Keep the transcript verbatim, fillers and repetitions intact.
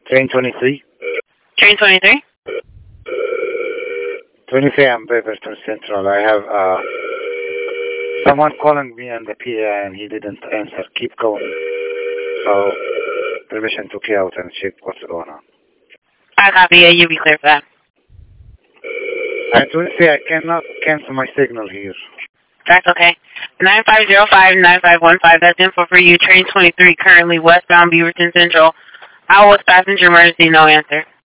Train twenty-three. Train twenty-three? twenty-three, I'm Beaverton Central. I have uh, someone calling me on the P A and he didn't answer. Keep going. So, permission to key out and check what's going on. I copy. Yeah, you'll be clear for that. And twenty-three, I cannot cancel my signal here. That's okay. nine five zero five, nine five one five, that's info for you. Train twenty-three, currently westbound Beaverton Central. Iowa passenger emergency, no answer.